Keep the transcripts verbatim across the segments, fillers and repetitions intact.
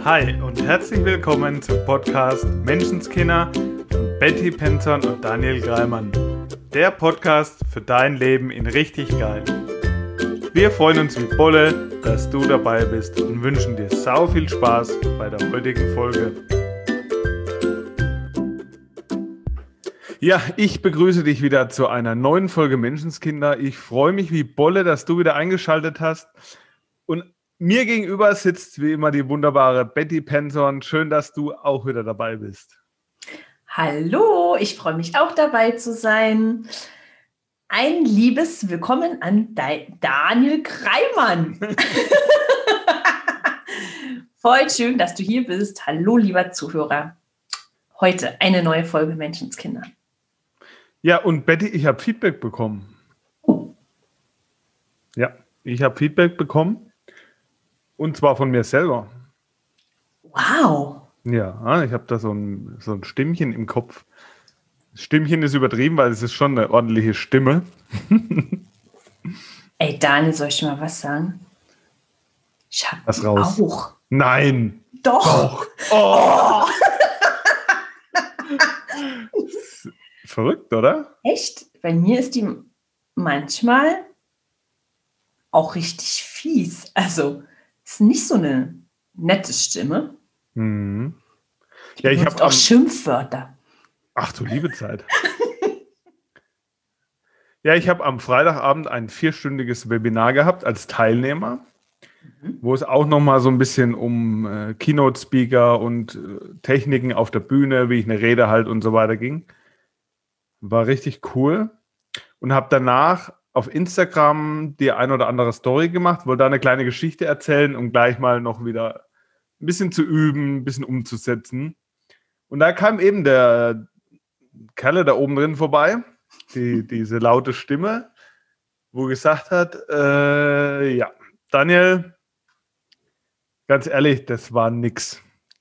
Hi und herzlich willkommen zum Podcast Menschenskinder von Betty Penton und Daniel Greimann. Der Podcast für dein Leben in richtig geil. Wir freuen uns wie Bolle, dass du dabei bist und wünschen dir sau viel Spaß bei der heutigen Folge. Ja, ich begrüße dich wieder zu einer neuen Folge Menschenskinder. Ich freue mich wie Bolle, dass du wieder eingeschaltet hast. Und mir gegenüber sitzt wie immer die wunderbare Betty Penton. Schön, dass du auch wieder dabei bist. Hallo, ich freue mich auch dabei zu sein. Ein liebes Willkommen an Daniel Greimann. Voll schön, dass du hier bist. Hallo, lieber Zuhörer. Heute eine neue Folge Menschenskinder. Ja, und Betty, ich habe Feedback bekommen. Oh. Ja, ich habe Feedback bekommen. Und zwar von mir selber. Wow. Ja, ich habe da so ein, so ein Stimmchen im Kopf. Das Stimmchen ist übertrieben, weil es ist schon eine ordentliche Stimme. Ey, Daniel, soll ich dir mal was sagen? Ich habe was raus. Auch. Nein. Doch. Doch. Oh. Verrückt, oder? Echt? Bei mir ist die manchmal auch richtig fies. Also, ist nicht so eine nette Stimme. Mhm. Die ja, ich habe auch am... Schimpfwörter. Ach du liebe Zeit. Ja, ich habe am Freitagabend ein vierstündiges Webinar gehabt als Teilnehmer, mhm. wo es auch nochmal so ein bisschen um äh, Keynote-Speaker und äh, Techniken auf der Bühne, wie ich eine Rede halte und so weiter ging. War richtig cool und habe danach auf Instagram die ein oder andere Story gemacht, wollte da eine kleine Geschichte erzählen, um gleich mal noch wieder ein bisschen zu üben, ein bisschen umzusetzen. Und da kam eben der Kerle da oben drin vorbei, die, diese laute Stimme, wo gesagt hat, äh, ja, Daniel, ganz ehrlich, das war nix.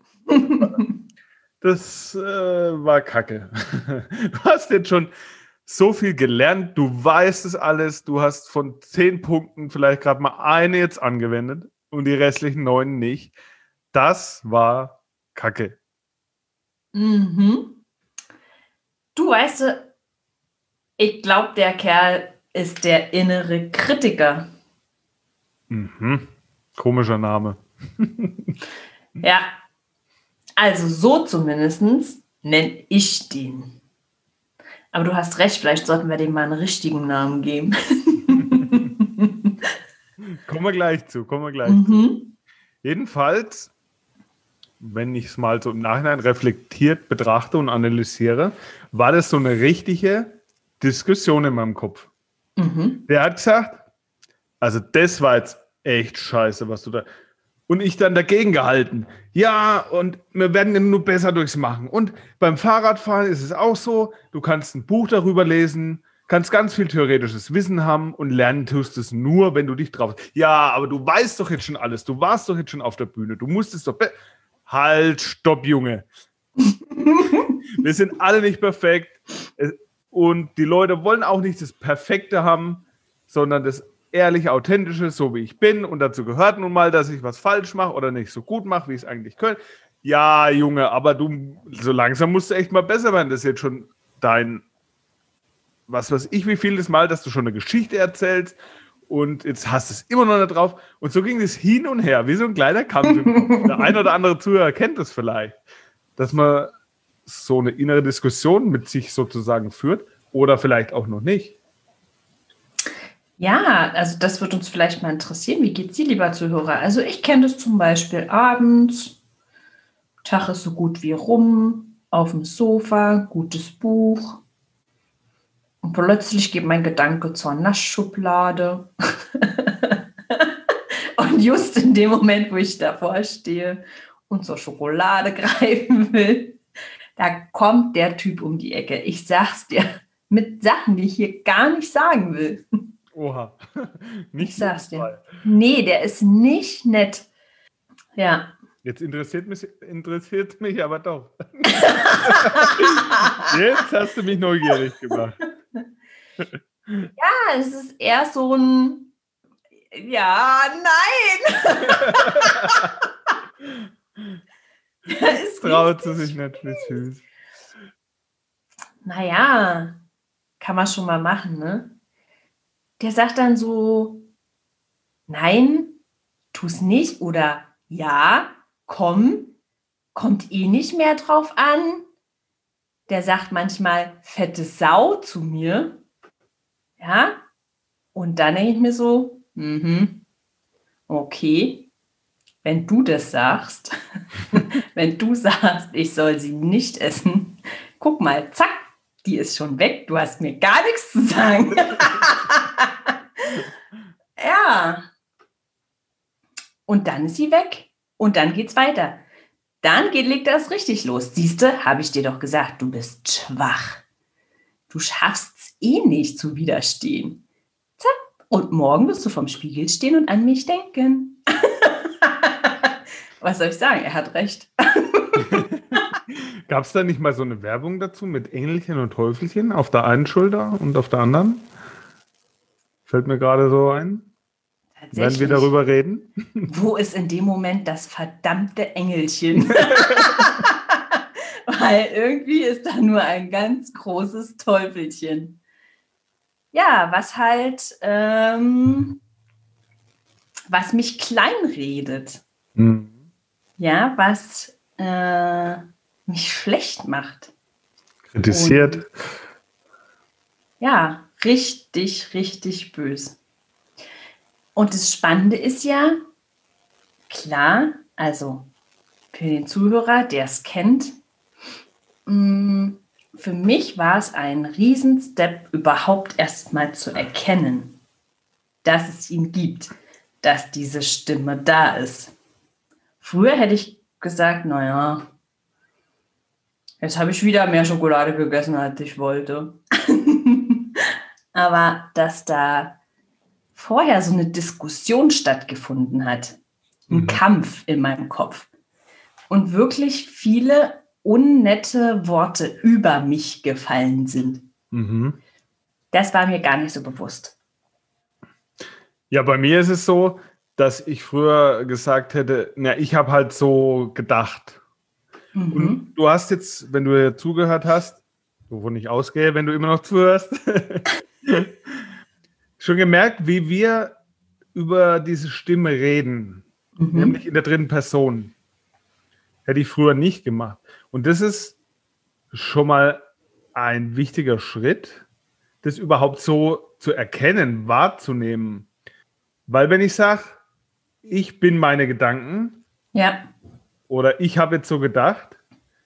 Das äh, war Kacke. Du hast jetzt schon so viel gelernt, du weißt es alles, du hast von zehn Punkten vielleicht gerade mal eine jetzt angewendet und die restlichen neun nicht. Das war Kacke. Mhm. Du weißt, ich glaube, der Kerl ist der innere Kritiker. Mhm. Komischer Name. Ja, also so zumindest nenne ich den. Aber du hast recht, vielleicht sollten wir dem mal einen richtigen Namen geben. Kommen wir gleich zu, kommen wir gleich mhm. zu. Jedenfalls, wenn ich es mal so im Nachhinein reflektiert betrachte und analysiere, war das so eine richtige Diskussion in meinem Kopf. Mhm. Der hat gesagt, also das war jetzt echt scheiße, was du da... Und ich dann dagegen gehalten. Ja, und wir werden nur besser durchs Machen. Und beim Fahrradfahren ist es auch so, du kannst ein Buch darüber lesen, kannst ganz viel theoretisches Wissen haben und lernen tust es nur, wenn du dich drauf... Ja, aber du weißt doch jetzt schon alles. Du warst doch jetzt schon auf der Bühne. Du musstest doch... Be- halt, stopp, Junge. Wir sind alle nicht perfekt. Und die Leute wollen auch nicht das Perfekte haben, sondern das ehrlich, authentische, so wie ich bin. Und dazu gehört nun mal, dass ich was falsch mache oder nicht so gut mache, wie ich es eigentlich könnte. Ja, Junge, aber du, so langsam musst du echt mal besser werden. Das ist jetzt schon dein, was weiß ich, wie vieles Mal, dass du schon eine Geschichte erzählst und jetzt hast du es immer noch nicht drauf. Und so ging es hin und her, wie so ein kleiner Kampf. Der ein oder andere Zuhörer kennt das vielleicht, dass man so eine innere Diskussion mit sich sozusagen führt oder vielleicht auch noch nicht. Ja, also das wird uns vielleicht mal interessieren. Wie geht's dir, lieber Zuhörer? Also ich kenne das zum Beispiel abends, Tag ist so gut wie rum, auf dem Sofa, gutes Buch. Und plötzlich geht mein Gedanke zur Naschschublade. Und just in dem Moment, wo ich davor stehe und zur Schokolade greifen will, da kommt der Typ um die Ecke. Ich sag's dir, mit Sachen, die ich hier gar nicht sagen will. Oha. Nicht ich sag's dir. Nee, der ist nicht nett. Ja. Jetzt interessiert mich, interessiert mich aber doch. Jetzt hast du mich neugierig gemacht. Ja, es ist eher so ein... Ja, nein! Ist Traut sie richtig sich nicht, wie süß. Naja, kann man schon mal machen, ne? Der sagt dann so, nein, tu's nicht oder ja, komm, kommt eh nicht mehr drauf an. Der sagt manchmal fette Sau zu mir. Ja, und dann denke ich mir so, mhm, okay, wenn du das sagst, wenn du sagst, ich soll sie nicht essen, guck mal, zack, die ist schon weg, du hast mir gar nichts zu sagen. Ja, und dann ist sie weg und dann geht's weiter. Dann geht, legt das richtig los. Siehste, habe ich dir doch gesagt, du bist schwach. Du schaffst es eh nicht zu widerstehen. Zack, und morgen wirst du vorm Spiegel stehen und an mich denken. Was soll ich sagen? Er hat recht. Gab es da nicht mal so eine Werbung dazu mit Engelchen und Teufelchen auf der einen Schulter und auf der anderen? Fällt mir gerade so ein. Werden wir darüber reden? Wo ist in dem Moment das verdammte Engelchen? Weil irgendwie ist da nur ein ganz großes Teufelchen. Ja, was halt, ähm, was mich kleinredet. Hm. Ja, was äh, mich schlecht macht. Kritisiert. Und, ja, richtig, richtig böse. Und das Spannende ist ja, klar, also für den Zuhörer, der es kennt, mh, für mich war es ein Riesenstep, überhaupt erstmal zu erkennen, dass es ihn gibt, dass diese Stimme da ist. Früher hätte ich gesagt, naja, jetzt habe ich wieder mehr Schokolade gegessen, als ich wollte. Aber dass da vorher so eine Diskussion stattgefunden hat, ein mhm. Kampf in meinem Kopf und wirklich viele unnette Worte über mich gefallen sind. Mhm. Das war mir gar nicht so bewusst. Ja, bei mir ist es so, dass ich früher gesagt hätte, na, ich habe halt so gedacht. Mhm. Und du hast jetzt, wenn du zugehört hast, wovon ich ausgehe, wenn du immer noch zuhörst, schon gemerkt, wie wir über diese Stimme reden, mhm. nämlich in der dritten Person. Hätte ich früher nicht gemacht. Und das ist schon mal ein wichtiger Schritt, das überhaupt so zu erkennen, wahrzunehmen. Weil wenn ich sage, ich bin meine Gedanken, ja. oder ich habe jetzt so gedacht,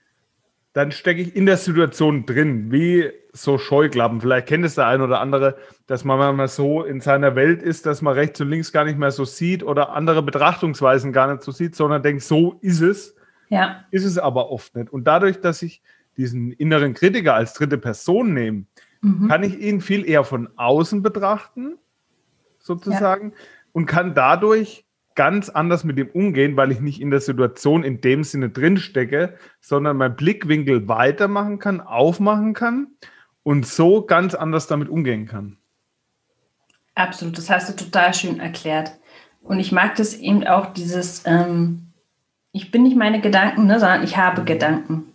dann stecke ich in der Situation drin, wie so Scheuklappen. Vielleicht kennt es der ein oder andere, dass man manchmal so in seiner Welt ist, dass man rechts und links gar nicht mehr so sieht oder andere Betrachtungsweisen gar nicht so sieht, sondern denkt, so ist es. Ja. Ist es aber oft nicht. Und dadurch, dass ich diesen inneren Kritiker als dritte Person nehme, mhm. kann ich ihn viel eher von außen betrachten, sozusagen, ja. und kann dadurch ganz anders mit dem umgehen, weil ich nicht in der Situation in dem Sinne drinstecke, sondern meinen Blickwinkel weitermachen kann, aufmachen kann und so ganz anders damit umgehen kann. Absolut, das hast du total schön erklärt. Und ich mag das eben auch, dieses, ähm, ich bin nicht meine Gedanken, ne, sondern ich habe Gedanken.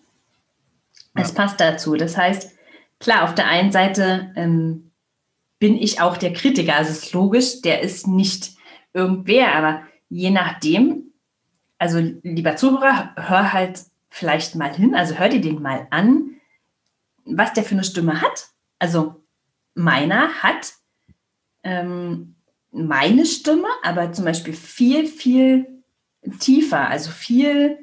Es ja. passt dazu. Das heißt, klar, auf der einen Seite ähm, bin ich auch der Kritiker, also es ist logisch, der ist nicht irgendwer, aber je nachdem, also lieber Zuhörer, hör halt vielleicht mal hin, also hör dir den mal an, was der für eine Stimme hat. Also meiner hat ähm, meine Stimme, aber zum Beispiel viel, viel tiefer, also viel,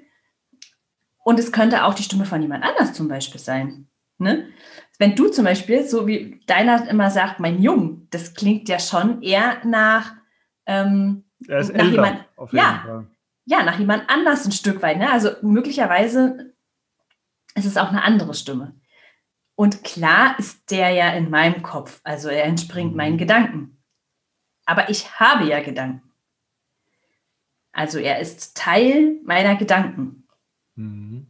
und es könnte auch die Stimme von jemand anders zum Beispiel sein. Ne? Wenn du zum Beispiel, so wie deiner immer sagt, mein Jung, das klingt ja schon eher nach ähm, Er ist nach älter, jemand, auf jeden ja, Fall. Ja, nach jemand anders ein Stück weit. Ne? Also möglicherweise ist es auch eine andere Stimme. Und klar ist der ja in meinem Kopf, also er entspringt mhm. meinen Gedanken. Aber ich habe ja Gedanken. Also er ist Teil meiner Gedanken. Mhm.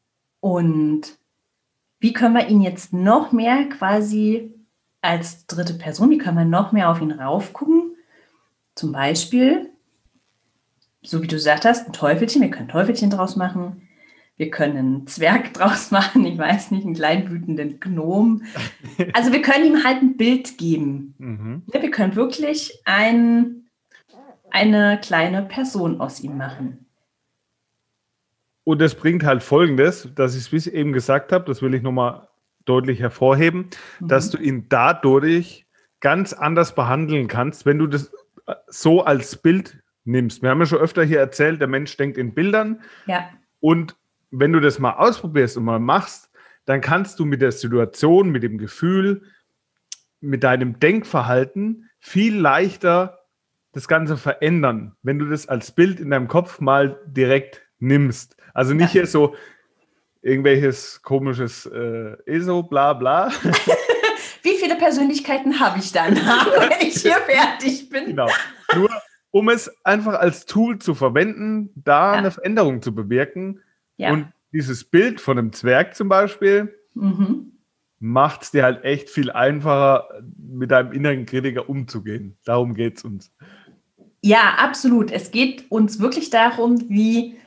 Und wie können wir ihn jetzt noch mehr quasi als dritte Person, wie können wir noch mehr auf ihn raufgucken? Zum Beispiel, so wie du gesagt hast, ein Teufelchen, wir können ein Teufelchen draus machen. Wir können einen Zwerg draus machen, ich weiß nicht, einen kleinen wütenden Gnom. Also wir können ihm halt ein Bild geben. Mhm. Wir können wirklich ein, eine kleine Person aus ihm machen. Und das bringt halt Folgendes, dass ich es bis eben gesagt habe, das will ich nochmal deutlich hervorheben, mhm. dass du ihn dadurch ganz anders behandeln kannst, wenn du das so als Bild nimmst. Wir haben ja schon öfter hier erzählt, der Mensch denkt in Bildern. Ja. Und wenn du das mal ausprobierst und mal machst, dann kannst du mit der Situation, mit dem Gefühl, mit deinem Denkverhalten viel leichter das Ganze verändern, wenn du das als Bild in deinem Kopf mal direkt nimmst. Also nicht ja. hier so irgendwelches komisches äh, E S O, bla bla. Wie viele Persönlichkeiten habe ich dann, wenn ich hier fertig bin? Genau. Nur um es einfach als Tool zu verwenden, da ja. eine Veränderung zu bewirken. Ja. Und dieses Bild von einem Zwerg zum Beispiel mhm. macht es dir halt echt viel einfacher, mit deinem inneren Kritiker umzugehen. Darum geht es uns. Ja, absolut. Es geht uns wirklich darum, wie,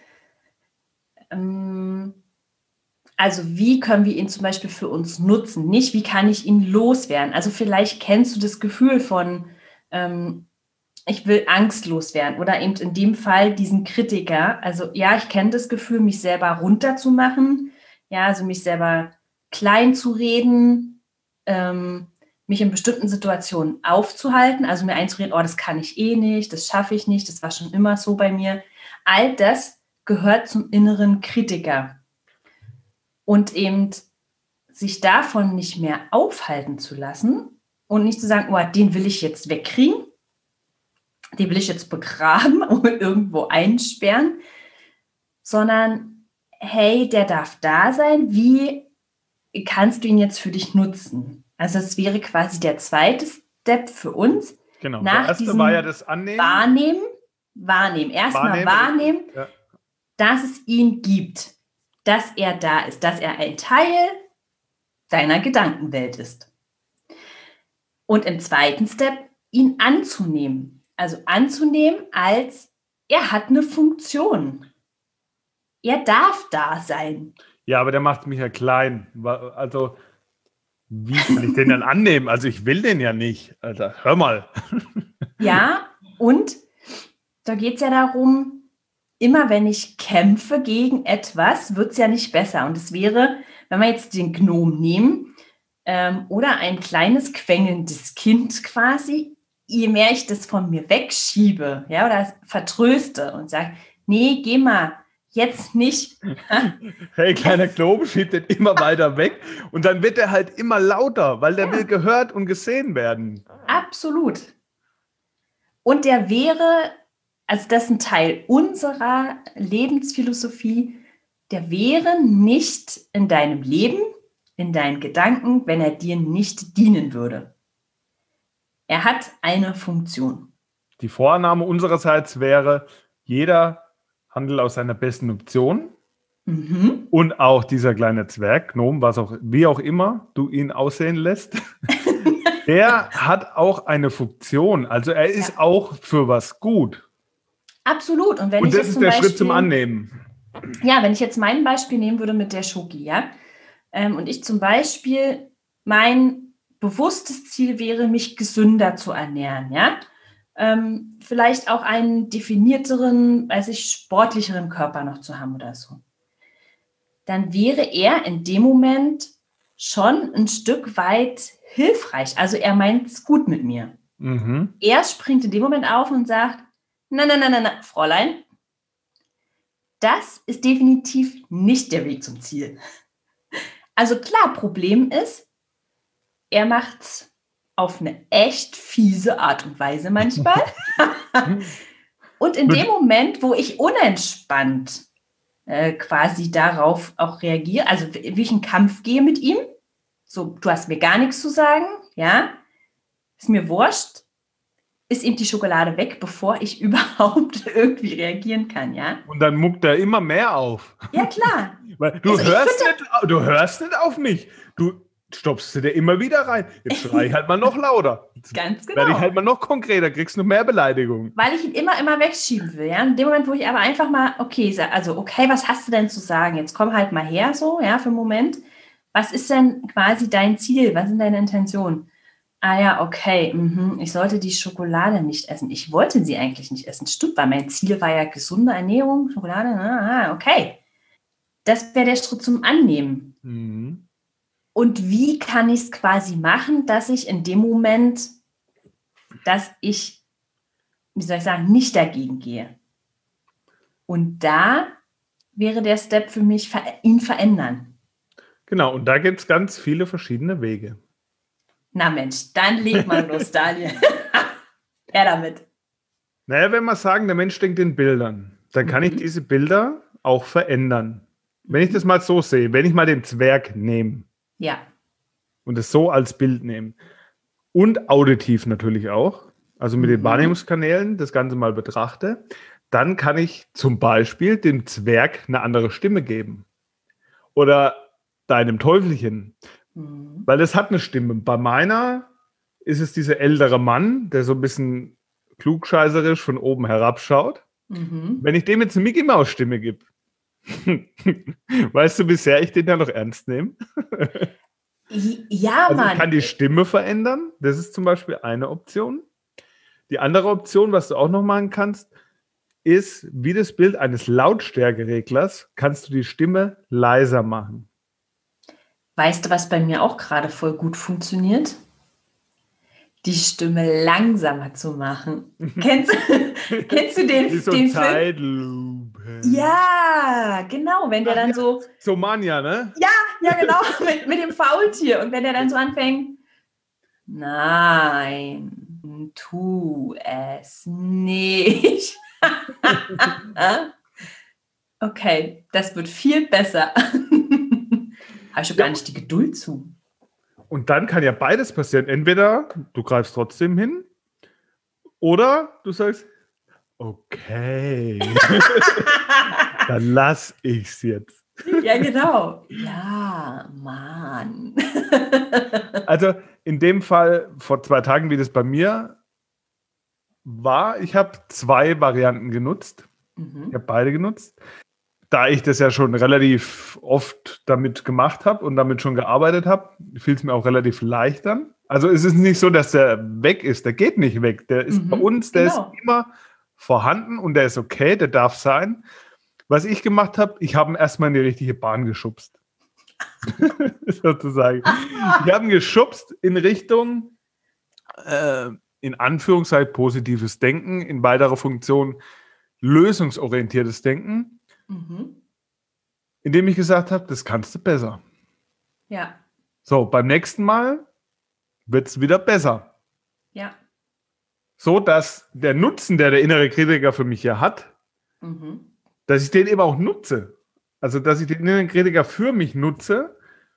ähm, also wie können wir ihn zum Beispiel für uns nutzen? Nicht, wie kann ich ihn loswerden? Also vielleicht kennst du das Gefühl von, ähm, ich will angstlos werden oder eben in dem Fall diesen Kritiker. Also ja, ich kenne das Gefühl, mich selber runterzumachen, ja, also mich selber klein zu reden, ähm, mich in bestimmten Situationen aufzuhalten, also mir einzureden, oh, das kann ich eh nicht, das schaffe ich nicht, das war schon immer so bei mir. All das gehört zum inneren Kritiker. Und eben sich davon nicht mehr aufhalten zu lassen und nicht zu sagen, oh, den will ich jetzt wegkriegen, den will ich jetzt begraben und irgendwo einsperren, sondern hey, der darf da sein, wie kannst du ihn jetzt für dich nutzen? Also es wäre quasi der zweite Step für uns. Genau, nach der erste diesem war ja das Annehmen. Wahrnehmen, wahrnehmen. Erstmal wahrnehmen, ja. dass es ihn gibt, dass er da ist, dass er ein Teil deiner Gedankenwelt ist. Und im zweiten Step ihn anzunehmen. Also anzunehmen als, er hat eine Funktion. Er darf da sein. Ja, aber der macht mich ja klein. Also, wie kann ich den dann annehmen? Also, ich will den ja nicht. Alter, hör mal. Ja, und da geht es ja darum, immer wenn ich kämpfe gegen etwas, wird es ja nicht besser. Und es wäre, wenn wir jetzt den Gnom nehmen ähm, oder ein kleines quengelndes Kind quasi, je mehr ich das von mir wegschiebe, ja, oder vertröste und sage, nee, geh mal, jetzt nicht. Hey, kleiner Gnom schiebt den immer weiter weg und dann wird er halt immer lauter, weil der ja. will gehört und gesehen werden. Absolut. Und der wäre, also das ist ein Teil unserer Lebensphilosophie, der wäre nicht in deinem Leben, in deinen Gedanken, wenn er dir nicht dienen würde. Er hat eine Funktion. Die Vorannahme unsererseits wäre, jeder handelt aus seiner besten Option mhm. und auch dieser kleine Zwerg, Gnom, was auch, wie auch immer du ihn aussehen lässt, der hat auch eine Funktion. Also er ist ja. auch für was gut. Absolut. Und, wenn und ich das jetzt ist zum der Beispiel, Schritt zum Annehmen. Ja, wenn ich jetzt mein Beispiel nehmen würde mit der Schoki, ja, ähm, und ich zum Beispiel, mein bewusstes Ziel wäre, mich gesünder zu ernähren, ja, ähm, vielleicht auch einen definierteren, weiß ich, sportlicheren Körper noch zu haben oder so, dann wäre er in dem Moment schon ein Stück weit hilfreich. Also er meint es gut mit mir. Mhm. Er springt in dem Moment auf und sagt, na, na, na, na, na, Fräulein, das ist definitiv nicht der Weg zum Ziel. Also klar, Problem ist, er macht es auf eine echt fiese Art und Weise manchmal. Und in dem Moment, wo ich unentspannt äh, quasi darauf auch reagiere, also wie ich in Kampf gehe mit ihm, so, du hast mir gar nichts zu sagen, ja, ist mir wurscht, ist ihm die Schokolade weg, bevor ich überhaupt irgendwie reagieren kann, ja. Und dann muckt er immer mehr auf. Ja, klar. Weil du, also hörst nicht, du hörst nicht auf mich. Du, stopfst du dir immer wieder rein. Jetzt schrei ich halt mal noch lauter. Jetzt Ganz genau. werde ich halt mal noch konkreter, kriegst du noch mehr Beleidigungen. Weil ich ihn immer, immer wegschieben will. Ja? In dem Moment, wo ich aber einfach mal, okay, also okay, was hast du denn zu sagen? Jetzt komm halt mal her so, ja, für einen Moment. Was ist denn quasi dein Ziel? Was sind deine Intentionen? Ah ja, okay, mhm. Ich sollte die Schokolade nicht essen. Ich wollte sie eigentlich nicht essen. Stimmt, weil mein Ziel war ja gesunde Ernährung, Schokolade. Ah, okay. Das wäre der Schritt zum Annehmen. Mhm. Und wie kann ich es quasi machen, dass ich in dem Moment, dass ich, wie soll ich sagen, nicht dagegen gehe? Und da wäre der Step für mich, ihn verändern. Genau, und da gibt es ganz viele verschiedene Wege. Na Mensch, dann leg mal los, Daniel. Her damit. Naja, wenn wir sagen, der Mensch denkt in Bildern, dann kann mhm. ich diese Bilder auch verändern. Wenn ich das mal so sehe, wenn ich mal den Zwerg nehme. Ja. Und es so als Bild nehme. Und auditiv natürlich auch. Also mit mhm. den Wahrnehmungskanälen das Ganze mal betrachte. Dann kann ich zum Beispiel dem Zwerg eine andere Stimme geben. Oder deinem Teufelchen. Mhm. Weil das hat eine Stimme. Bei meiner ist es dieser ältere Mann, der so ein bisschen klugscheißerisch von oben herabschaut. Mhm. Wenn ich dem jetzt eine Mickey-Maus-Stimme gebe, weißt du, bisher ich den ja noch ernst nehme? Ja, also Mann. Ich kann die Stimme verändern. Das ist zum Beispiel eine Option. Die andere Option, was du auch noch machen kannst, ist, wie das Bild eines Lautstärkereglers, kannst du die Stimme leiser machen. Weißt du, was bei mir auch gerade voll gut funktioniert? Die Stimme langsamer zu machen. kennst, kennst du den, wie so den Zeitlupe. Film? Ja, genau. Wenn der Ach, dann ja. so... So Manja, ne? Ja, ja, genau. mit, mit dem Faultier. Und wenn der dann so anfängt... Nein, tu es nicht. Okay, das wird viel besser. Habe ich schon ja. gar nicht die Geduld zu. Und dann kann ja beides passieren. Entweder du greifst trotzdem hin oder du sagst, okay, dann lass ich's jetzt. Ja, genau. Ja, Mann. Also in dem Fall vor zwei Tagen, wie das bei mir war, ich habe zwei Varianten genutzt. Mhm. Ich habe beide genutzt. Da ich das ja schon relativ oft damit gemacht habe und damit schon gearbeitet habe, fiel es mir auch relativ leicht an. Also es ist nicht so, dass der weg ist. Der geht nicht weg. Der ist mhm, bei uns, der genau. ist immer vorhanden und der ist okay, der darf sein. Was ich gemacht habe, ich habe ihn erstmal in die richtige Bahn geschubst. Sozusagen. Ich habe ihn geschubst in Richtung, äh, in Anführungszeichen, positives Denken, in weiterer Funktion lösungsorientiertes Denken. Mhm. Indem ich gesagt habe, das kannst du besser. Ja. So, beim nächsten Mal wird es wieder besser. Ja. So, dass der Nutzen, der der innere Kritiker für mich ja hat, mhm. dass ich den eben auch nutze. Also, dass ich den inneren Kritiker für mich nutze,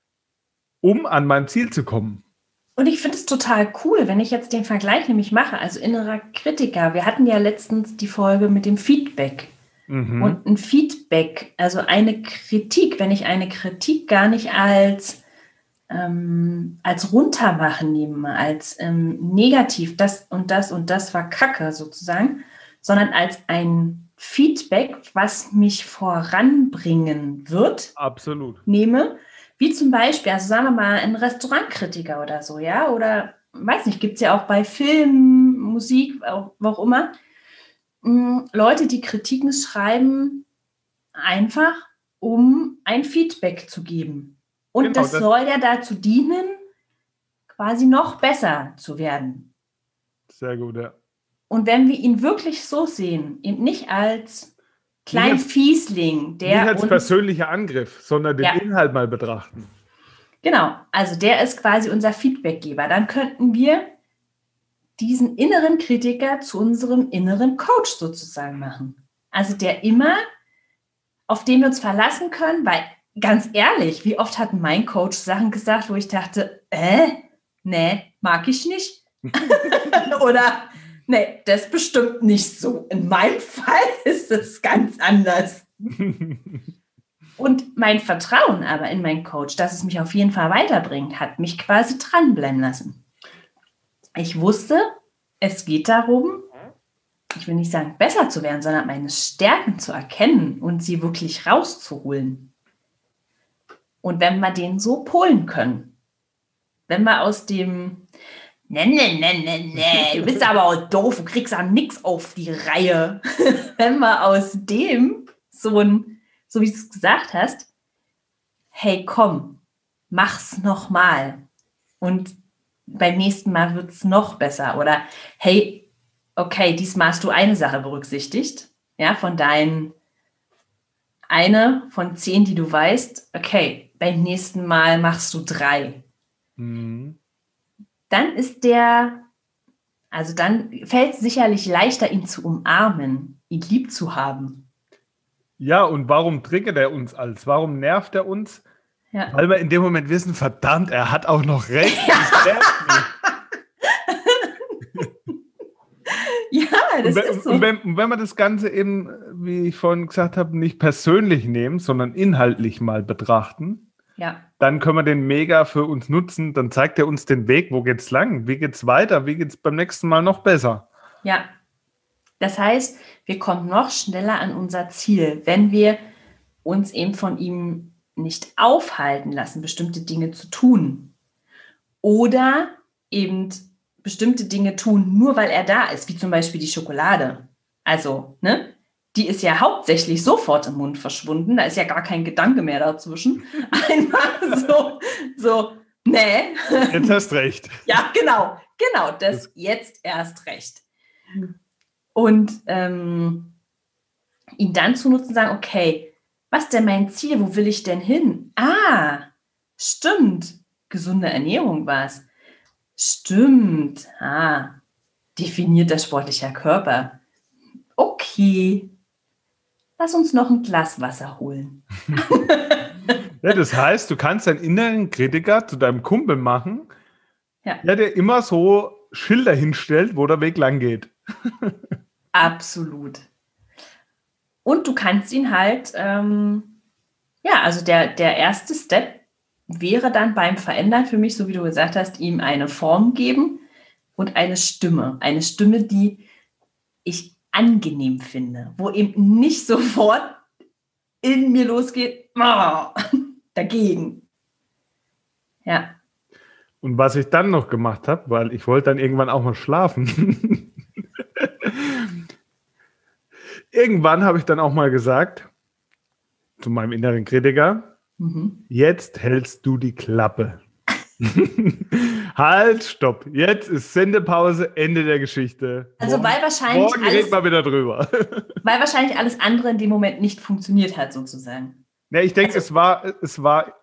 um an mein Ziel zu kommen. Und ich finde es total cool, wenn ich jetzt den Vergleich nämlich mache, also innerer Kritiker. Wir hatten ja letztens die Folge mit dem Feedback. Mhm. Und ein Feedback, also eine Kritik, wenn ich eine Kritik gar nicht als, ähm, als Runtermachen nehme, als ähm, negativ, das und das und das war Kacke sozusagen, sondern als ein Feedback, was mich voranbringen wird, absolut, nehme, wie zum Beispiel, also sagen wir mal, ein Restaurantkritiker oder so, ja, oder, weiß nicht, gibt es ja auch bei Film, Musik, auch, wo auch immer, Leute, die Kritiken schreiben, einfach, um ein Feedback zu geben. Und genau, das, das soll ja dazu dienen, quasi noch besser zu werden. Sehr gut, ja. Und wenn wir ihn wirklich so sehen, eben nicht als kleinen nicht als, Fiesling, der nicht als uns, persönlicher Angriff, sondern den ja. Inhalt mal betrachten. Genau, also der ist quasi unser Feedbackgeber. Dann könnten wir diesen inneren Kritiker zu unserem inneren Coach sozusagen machen. Also der immer, auf den wir uns verlassen können, weil ganz ehrlich, wie oft hat mein Coach Sachen gesagt, wo ich dachte, äh, nee, mag ich nicht. Oder, nee, das ist bestimmt nicht so. In meinem Fall ist es ganz anders. Und mein Vertrauen aber in meinen Coach, dass es mich auf jeden Fall weiterbringt, hat mich quasi dranbleiben lassen. Ich wusste, es geht darum, ich will nicht sagen, besser zu werden, sondern meine Stärken zu erkennen und sie wirklich rauszuholen. Und wenn wir den so polen können, wenn wir aus dem Ne, ne, ne, ne, ne, du bist aber auch doof, du kriegst auch nichts auf die Reihe. Wenn wir aus dem so ein, so wie du es gesagt hast, hey, komm, mach's nochmal. Und beim nächsten Mal wird es noch besser. Oder hey, okay, diesmal hast du eine Sache berücksichtigt, ja, von deinen, eine von zehn, die du weißt, okay, beim nächsten Mal machst du drei. Mhm. Dann ist der, also dann fällt es sicherlich leichter, ihn zu umarmen, ihn lieb zu haben. Ja, und warum triggert er uns als? Warum nervt er uns? Ja. Weil wir in dem Moment wissen, verdammt, er hat auch noch recht. Das nervt mich. Ja, das und wenn, ist so. Und wenn, und wenn wir das Ganze eben, wie ich vorhin gesagt habe, nicht persönlich nehmen, sondern inhaltlich mal betrachten, ja. Dann können wir den mega für uns nutzen. Dann zeigt er uns den Weg. Wo geht's lang? Wie geht's weiter? Wie geht's beim nächsten Mal noch besser? Ja. Das heißt, wir kommen noch schneller an unser Ziel, wenn wir uns eben von ihm nicht aufhalten lassen, bestimmte Dinge zu tun. Oder eben bestimmte Dinge tun, nur weil er da ist, wie zum Beispiel die Schokolade. Also, ne? Die ist ja hauptsächlich sofort im Mund verschwunden. Da ist ja gar kein Gedanke mehr dazwischen. Einfach so, so, nee. Jetzt hast recht. Ja, genau, genau, das jetzt erst recht. Und ähm, ihn dann zu nutzen, sagen, okay, was ist denn mein Ziel? Wo will ich denn hin? Ah, stimmt, gesunde Ernährung war es. Stimmt, ah, definierter sportlicher Körper. Okay. Lass uns noch ein Glas Wasser holen. Ja, das heißt, du kannst deinen inneren Kritiker zu deinem Kumpel machen, ja. Der dir immer so Schilder hinstellt, wo der Weg lang geht. Absolut. Und du kannst ihn halt, ähm, ja, also der, der erste Step wäre dann beim Verändern für mich, so wie du gesagt hast, ihm eine Form geben und eine Stimme. Eine Stimme, die ich angenehm finde, wo eben nicht sofort in mir losgeht, oh, dagegen. Ja. Und was ich dann noch gemacht habe, weil ich wollte dann irgendwann auch mal schlafen. Irgendwann habe ich dann auch mal gesagt, zu meinem inneren Kritiker, mhm. Jetzt hältst du die Klappe. Halt, stopp. Jetzt ist Sendepause, Ende der Geschichte. Also morgen, weil wahrscheinlich morgen alles, reden wir wieder drüber. Weil wahrscheinlich alles andere in dem Moment nicht funktioniert hat, sozusagen. Ja, ich denke, also, es war, es war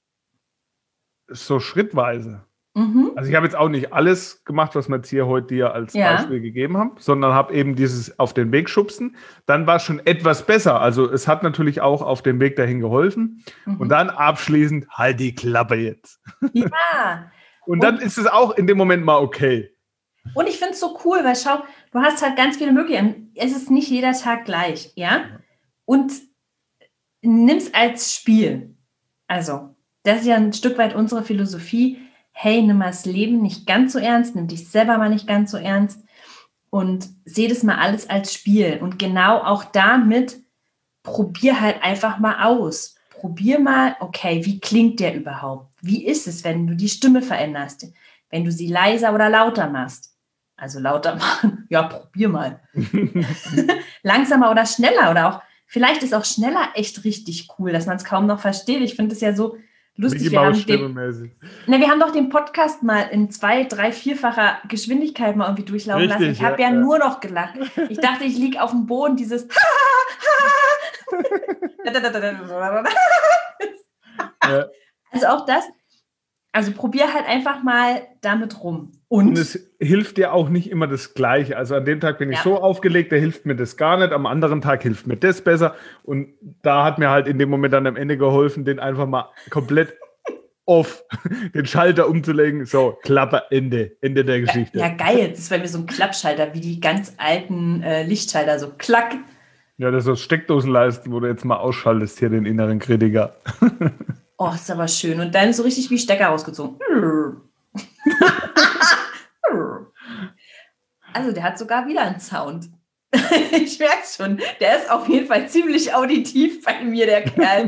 so schrittweise. Mhm. Also ich habe jetzt auch nicht alles gemacht, was wir jetzt hier heute dir als ja. Beispiel gegeben haben, sondern habe eben dieses auf den Weg schubsen. Dann war es schon etwas besser. Also es hat natürlich auch auf dem Weg dahin geholfen. Mhm. Und dann abschließend, halt die Klappe jetzt. Ja. Und dann und, ist es auch in dem Moment mal okay. Und ich finde es so cool, weil schau, du hast halt ganz viele Möglichkeiten. Es ist nicht jeder Tag gleich, ja? Und nimm es als Spiel. Also, das ist ja ein Stück weit unsere Philosophie. Hey, nimm mal das Leben nicht ganz so ernst, nimm dich selber mal nicht ganz so ernst und seh das mal alles als Spiel. Und genau auch damit, probier halt einfach mal aus. Probier mal, okay, wie klingt der überhaupt? Wie ist es, wenn du die Stimme veränderst? Wenn du sie leiser oder lauter machst? Also lauter machen, ja, probier mal. Langsamer oder schneller oder auch, vielleicht ist auch schneller echt richtig cool, dass man es kaum noch versteht. Ich finde es ja so lustig. Wir haben, den, na, wir haben doch den Podcast mal in zwei-, drei-, vierfacher Geschwindigkeit mal irgendwie durchlaufen Richtig, lassen. Ich habe ja, ja nur noch gelacht. Ich dachte, ich liege auf dem Boden, dieses ja. Also auch das, also probier halt einfach mal damit rum. Und, Und es hilft dir auch nicht immer das Gleiche. Also an dem Tag bin ich ja. so aufgelegt, da hilft mir das gar nicht. Am anderen Tag hilft mir das besser. Und da hat mir halt in dem Moment dann am Ende geholfen, den einfach mal komplett off, den Schalter umzulegen. So, Klappe, Ende, Ende der Geschichte. Ja, ja geil. Das ist bei mir so ein Klappschalter, wie die ganz alten äh, Lichtschalter, so klack. Ja, das ist so Steckdosenleisten, wo du jetzt mal ausschaltest, hier den inneren Kritiker. Oh, ist aber schön. Und dann so richtig wie Stecker rausgezogen. Also der hat sogar wieder einen Sound. Ich merke es schon. Der ist auf jeden Fall ziemlich auditiv bei mir, der Kerl.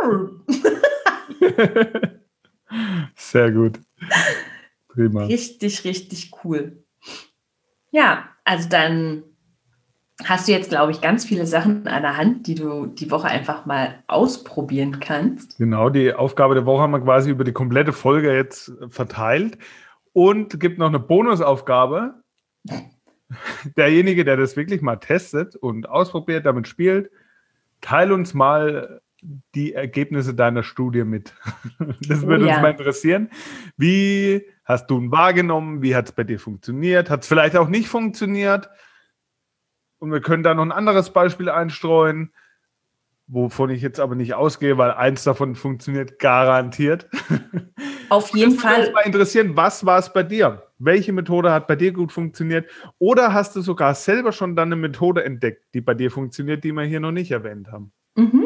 Sehr gut. Prima. Richtig, richtig cool. Ja, also dann hast du jetzt, glaube ich, ganz viele Sachen an der Hand, die du die Woche einfach mal ausprobieren kannst. Genau, die Aufgabe der Woche haben wir quasi über die komplette Folge jetzt verteilt. Und gibt noch eine Bonusaufgabe. Derjenige, der das wirklich mal testet und ausprobiert, damit spielt, teile uns mal die Ergebnisse deiner Studie mit. Das würde Oh ja. uns mal interessieren. Wie hast du ihn wahrgenommen? Wie hat es bei dir funktioniert? Hat es vielleicht auch nicht funktioniert? Und wir können da noch ein anderes Beispiel einstreuen, wovon ich jetzt aber nicht ausgehe, weil eins davon funktioniert garantiert. Auf jeden Das würde Fall. uns mal interessieren, was war es bei dir? Welche Methode hat bei dir gut funktioniert? Oder hast du sogar selber schon dann eine Methode entdeckt, die bei dir funktioniert, die wir hier noch nicht erwähnt haben? Mhm.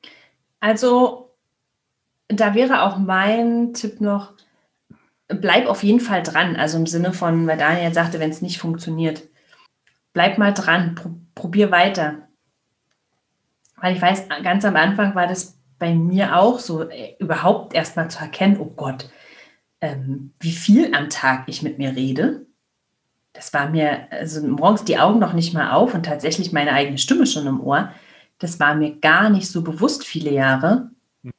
Also, da wäre auch mein Tipp noch, bleib auf jeden Fall dran. Also im Sinne von, weil Daniel sagte, wenn es nicht funktioniert, bleib mal dran, pro, probier weiter. Weil ich weiß, ganz am Anfang war das bei mir auch so, äh, überhaupt erst mal zu erkennen, oh Gott, ähm, wie viel am Tag ich mit mir rede. Das war mir, also morgens die Augen noch nicht mal auf und tatsächlich meine eigene Stimme schon im Ohr. Das war mir gar nicht so bewusst viele Jahre.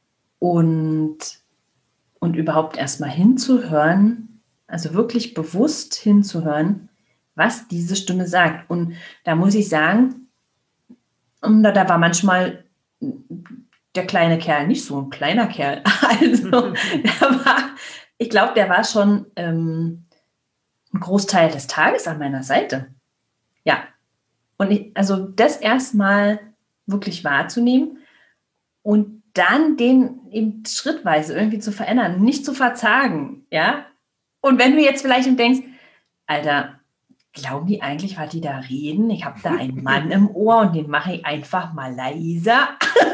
Und, und überhaupt erst mal hinzuhören, also wirklich bewusst hinzuhören, was diese Stimme sagt. Und da muss ich sagen, da, da war manchmal der kleine Kerl nicht so ein kleiner Kerl. Also der war, ich glaube, der war schon ähm, ein Großteil des Tages an meiner Seite. Ja. Und ich, also das erstmal wirklich wahrzunehmen und dann den eben schrittweise irgendwie zu verändern, nicht zu verzagen, ja. Und wenn du jetzt vielleicht denkst, Alter, glauben die eigentlich, was die da reden? Ich habe da einen Mann im Ohr und den mache ich einfach mal leiser.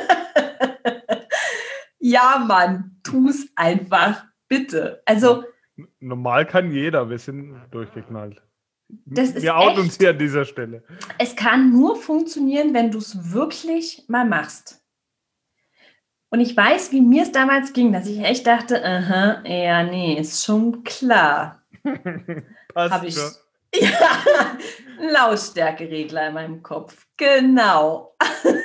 Ja, Mann, tu's einfach, bitte. Also Normal kann jeder, wir sind durchgeknallt. das ist Wir outen echt, uns hier an dieser Stelle. es kann nur funktionieren, wenn du es wirklich mal machst. Und ich weiß, wie mir es damals ging, dass ich echt dachte, aha, ja, nee, ist schon klar. Passt Habe ich schon. ja, einen Lautstärkeregler in meinem Kopf. Genau.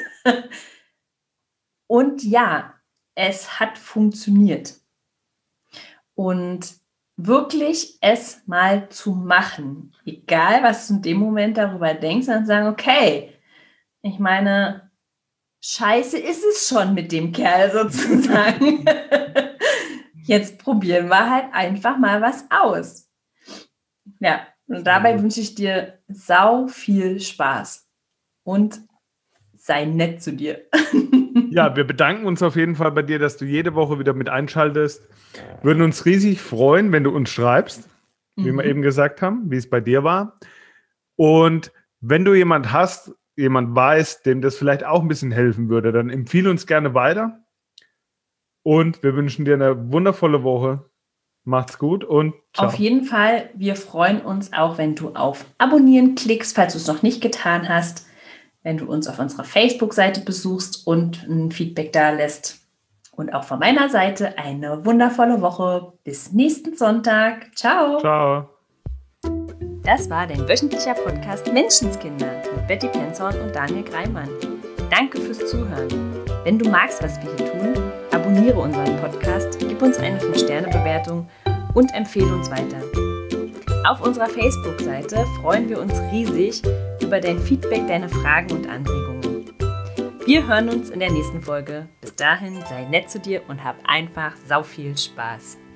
Und ja, es hat funktioniert. Und wirklich es mal zu machen, egal was du in dem Moment darüber denkst, dann sagen, okay, ich meine, scheiße ist es schon mit dem Kerl sozusagen. Jetzt probieren wir halt einfach mal was aus. Ja, und dabei Ja. wünsche ich dir sau viel Spaß und sei nett zu dir. Ja, wir bedanken uns auf jeden Fall bei dir, dass du jede Woche wieder mit einschaltest. Würden uns riesig freuen, wenn du uns schreibst, wie wir Mhm. eben gesagt haben, wie es bei dir war. Und wenn du jemand hast, jemand weiß, dem das vielleicht auch ein bisschen helfen würde, dann empfehle uns gerne weiter. Und wir wünschen dir eine wundervolle Woche. Macht's gut und ciao. Auf jeden Fall, wir freuen uns auch, wenn du auf Abonnieren klickst, falls du es noch nicht getan hast, wenn du uns auf unserer Facebook-Seite besuchst und ein Feedback da lässt. Und auch von meiner Seite eine wundervolle Woche. Bis nächsten Sonntag. Ciao. Ciao. Das war dein wöchentlicher Podcast Menschenskinder mit Betty Penzorn und Daniel Greimann. Danke fürs Zuhören. Wenn du magst, was wir hier tun, abonniere unseren Podcast, gib uns eine fünf Sterne Bewertung und empfehle uns weiter. Auf unserer Facebook-Seite freuen wir uns riesig über dein Feedback, deine Fragen und Anregungen. Wir hören uns in der nächsten Folge. Bis dahin, sei nett zu dir und hab einfach sau viel Spaß.